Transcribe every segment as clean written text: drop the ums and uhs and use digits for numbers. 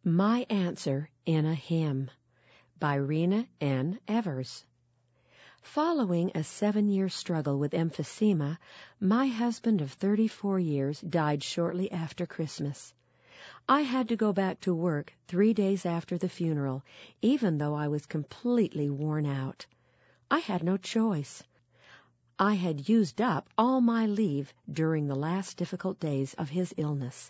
My Answer in a Hymn by Rena N. Evers. Following a 7-year struggle with emphysema, my husband of 34 years died shortly after Christmas. I had to go back to work 3 days after the funeral, even though I was completely worn out. I had no choice. I had used up all my leave during the last difficult days of his illness.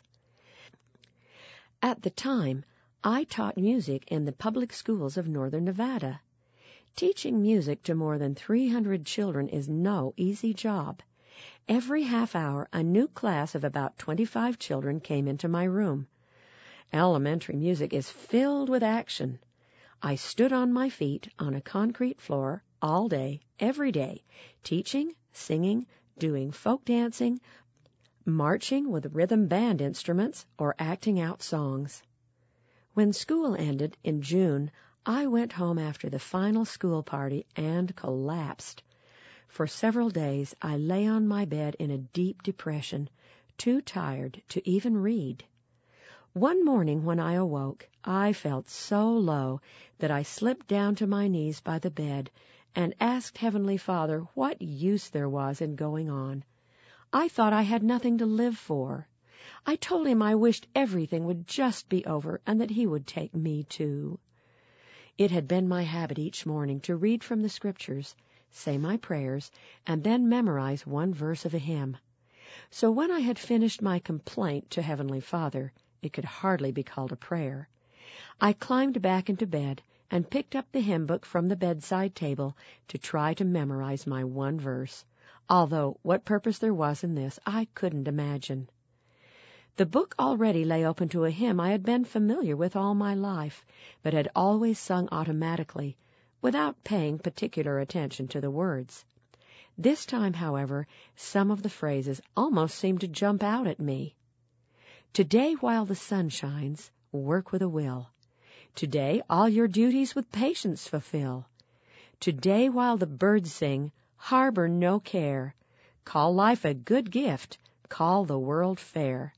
At the time, I taught music in the public schools of northern Nevada. Teaching music to more than 300 children is no easy job. Every half hour, a new class of about 25 children came into my room. Elementary music is filled with action. I stood on my feet on a concrete floor all day, every day, teaching, singing, doing folk dancing, marching with rhythm band instruments, or acting out songs. When school ended in June, I went home after the final school party and collapsed. For several days, I lay on my bed in a deep depression, too tired to even read. One morning when I awoke, I felt so low that I slipped down to my knees by the bed and asked Heavenly Father what use there was in going on. I thought I had nothing to live for. I told him I wished everything would just be over and that he would take me too. It had been my habit each morning to read from the Scriptures, say my prayers, and then memorize one verse of a hymn. So when I had finished my complaint to Heavenly Father, it could hardly be called a prayer, I climbed back into bed and picked up the hymn book from the bedside table to try to memorize my one verse, although what purpose there was in this I couldn't imagine. The book already lay open to a hymn I had been familiar with all my life, but had always sung automatically, without paying particular attention to the words. This time, however, some of the phrases almost seemed to jump out at me. Today while the sun shines, work with a will. Today all your duties with patience fulfill. Today while the birds sing, harbor no care. Call life a good gift, call the world fair.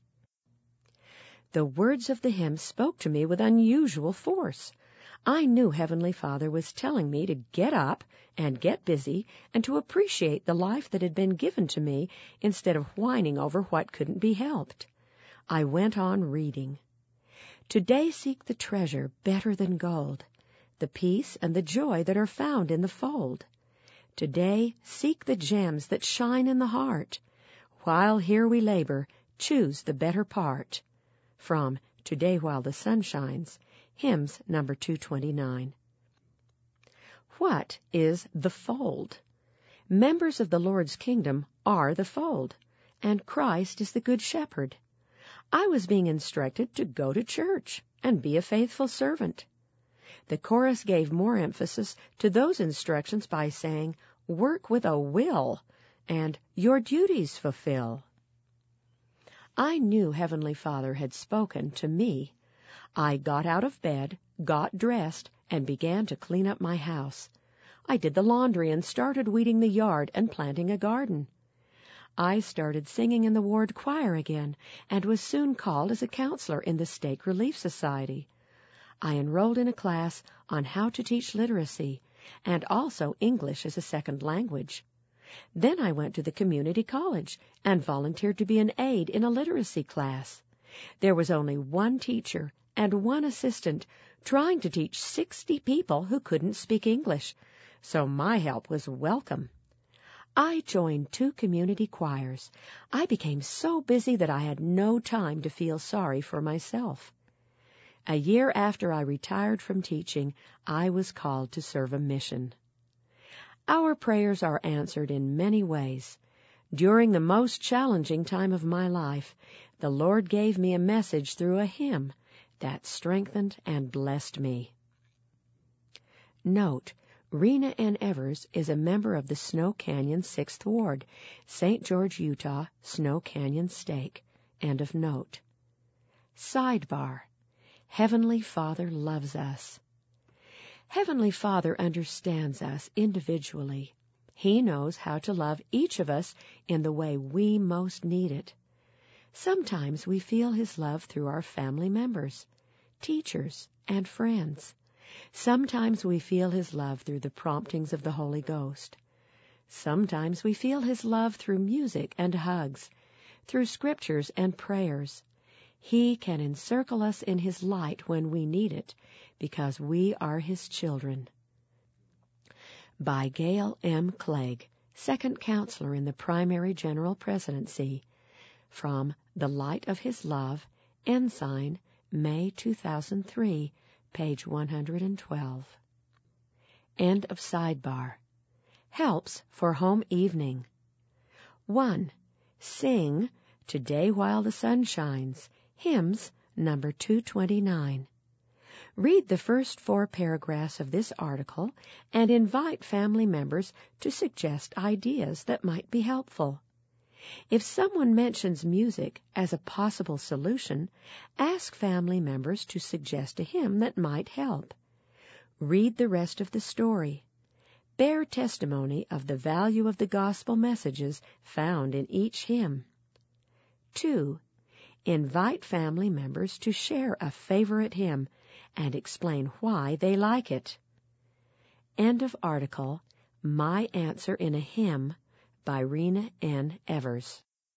The words of the hymn spoke to me with unusual force. I knew Heavenly Father was telling me to get up and get busy and to appreciate the life that had been given to me instead of whining over what couldn't be helped. I went on reading. Today seek the treasure better than gold, the peace and the joy that are found in the fold. Today seek the gems that shine in the heart. While here we labor, choose the better part. From Today While the Sun Shines, Hymns number 229. What is the fold? Members of the Lord's kingdom are the fold, and Christ is the Good Shepherd. I was being instructed to go to church and be a faithful servant. The chorus gave more emphasis to those instructions by saying, work with a will, and your duties fulfill. I knew Heavenly Father had spoken to me. I got out of bed, got dressed, and began to clean up my house. I did the laundry and started weeding the yard and planting a garden. I started singing in the ward choir again and was soon called as a counselor in the Stake Relief Society. I enrolled in a class on how to teach literacy and also English as a second language. Then I went to the community college and volunteered to be an aide in a literacy class. There was only one teacher and one assistant trying to teach 60 people who couldn't speak English, so my help was welcome. I joined 2 community choirs. I became so busy that I had no time to feel sorry for myself. A year after I retired from teaching, I was called to serve a mission. Our prayers are answered in many ways. During the most challenging time of my life, the Lord gave me a message through a hymn that strengthened and blessed me. Note, Rena N. Evers is a member of the Snow Canyon 6th Ward, St. George, Utah, Snow Canyon Stake. End of note. Sidebar. Heavenly Father loves us. Heavenly Father understands us individually. He knows how to love each of us in the way we most need it. Sometimes we feel His love through our family members, teachers, and friends. Sometimes we feel His love through the promptings of the Holy Ghost. Sometimes we feel His love through music and hugs, through scriptures and prayers. He can encircle us in His light when we need it, because we are His children. By Gail M. Clegg, Second Counselor in the Primary General Presidency, from The Light of His Love, Ensign, May 2003, page 112. End of sidebar. Helps for home evening. 1. Sing Today While the Sun Shines, hymns number 229. Read the first 4 paragraphs of this article and invite family members to suggest ideas that might be helpful. If someone mentions music as a possible solution, ask family members to suggest a hymn that might help. Read the rest of the story. Bear testimony of the value of the gospel messages found in each hymn. 2. Invite family members to share a favorite hymn and explain why they like it. End of article. My Answer in a Hymn by Rena N. Evers.